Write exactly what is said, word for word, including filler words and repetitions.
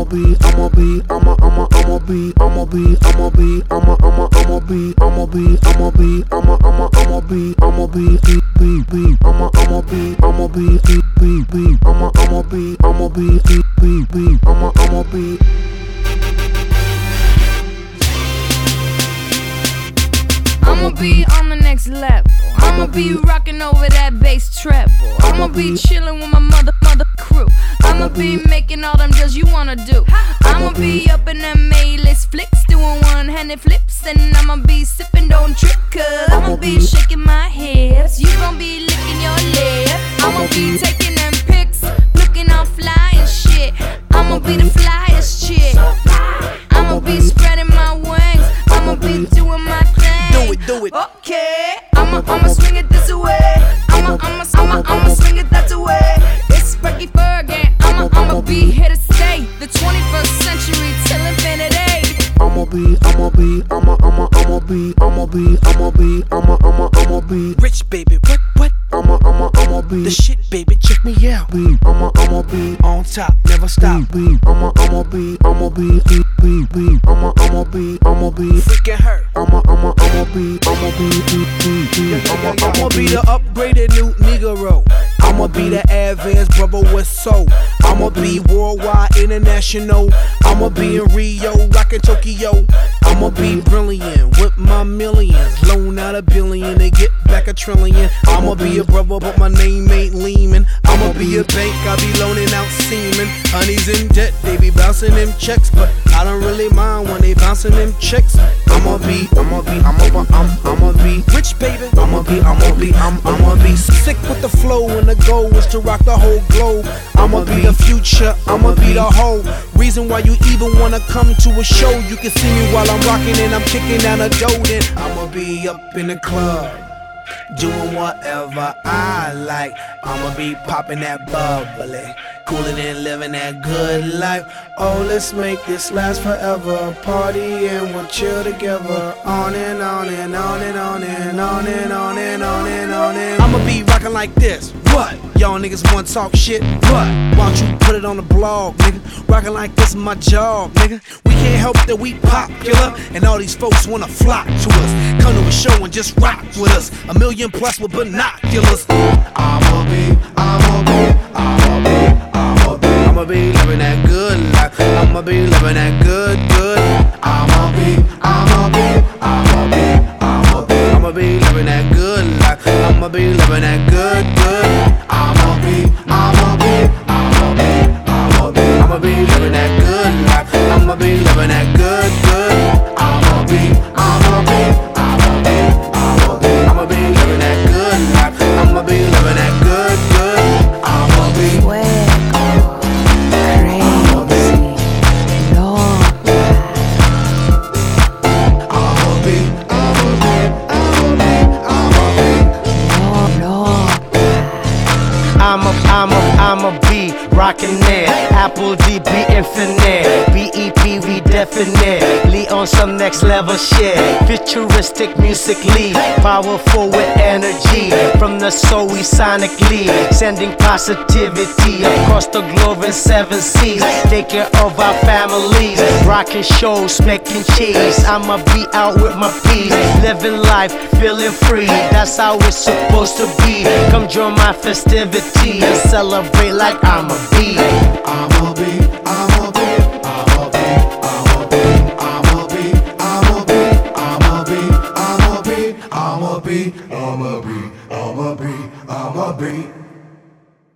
I'ma be, I'ma be, I'ma, I'ma, I'ma be, I'ma be, I'ma be, I'ma, I'ma, I'ma be, I'ma be, I'ma be, I'ma, I'ma, I'ma be, I'ma be, be, be, be, I'ma, I'ma be, I'ma be, be, be, be, I'ma, I'ma be, I'ma be, be, be, be, I'ma, I'ma be. I'ma be on the next level. I'ma be rocking over that bass treble. I'ma be chilling with my mother, mother crew. I'ma be making all them deals you wanna do. I'ma be up in them A-list flicks, doing one-handed flips, and I'ma be sipping, don't trip, cause I'ma be shaking my hips. You gon' be licking your lips. I'ma be taking them pics, looking all fly and shit. I'ma be the flyest chick. I'ma be spreading my wings. I'ma be doing my thing. Do it, do it. Okay, I'ma, I'ma swing it this way. I'ma, I'ma, I'ma, I'ma swing it that way. It's Fergie Fergie. I'ma, I'ma be here to stay. The twenty-first century till infinity. I'ma be, I'ma be, I'ma, I'ma, I'ma be, I'ma be, I'ma be, I'ma, I'ma, I'ma be rich, baby. What, what? I'ma, I'ma, I'ma be the shit, baby. Check me out. Be, I'ma, I'ma be on top, never stop. Be, I'ma, I'ma be, I'ma be, be, be, be, I'ma, I'ma be, I'ma be freaking her. I'ma, I'ma, I'ma be, I'ma be, be, be, be, I'ma, I'ma be the upgraded new Negro. I'ma be the advanced brother with soul. I'ma be worldwide, international. I'ma be in Rio, rockin' Tokyo. I'ma be brilliant with my millions. Loan out a billion to get back a trillion. I'ma be a brother, but my name ain't Lehman. I'ma be a bank, I be loaning out semen. Honey's in debt, they be bouncing them checks, but I don't really mind when they bouncing them checks. I'ma be, I'ma be, I'ma be, I'm, I'ma be rich, baby. I'ma be, I'ma be, I'm, I'ma be sick with the flow, and the goal is to rock the whole globe. I'ma be the future, I'ma be the whole reason why you even wanna come to a show. You can see me while I'm rocking and I'm kicking down a dough. Then I'ma be up in the club, doing whatever I like. I'ma be popping that bubbly, cooling and living that good life. Oh, let's make this last forever. Party and we'll chill together. On and on and on and on and on and on and on and on and I'ma be rocking like this. What? Y'all niggas wanna talk shit? What? Why don't you put it on the blog, nigga? Rocking like this is my job, nigga. We can't help that we popular, and all these folks wanna flock to us. Come to a show and just rock with us. A million plus with binoculars. I'ma be, I'ma be, I'ma be, I'ma be, I'ma be living that good life. I'ma be living that good, good. I'ma be, I'ma be, I'ma be, I'ma be, I'ma be living that good life. I'ma be living that good, good. I'ma be, I'ma be, I'ma be, I'ma be, I'ma be living that good life. I'ma be living that good, good. I'ma be, I'ma be, I'ma be, I'ma be, I'ma be living that good life. I'ma be living that good, good. I'ma be. I'ma, I'ma, I'ma be rockin' there. Apple D B infinite. B E P we definitely on some next level shit. Futuristic musically, powerful with energy. From the soul we sonically sending positivity across the globe in seven seas. Take care of our families, rocking shows, making cheese. I'ma be out with my peace, living life, feeling free. That's how it's supposed to be. Come join my festivity and celebrate like I'ma be. I'ma be, I'ma be, I'ma be, I'ma be, I'ma be, I'ma be, I'ma be, I'ma be, I'ma be, I'ma be, I'ma be, I'ma be.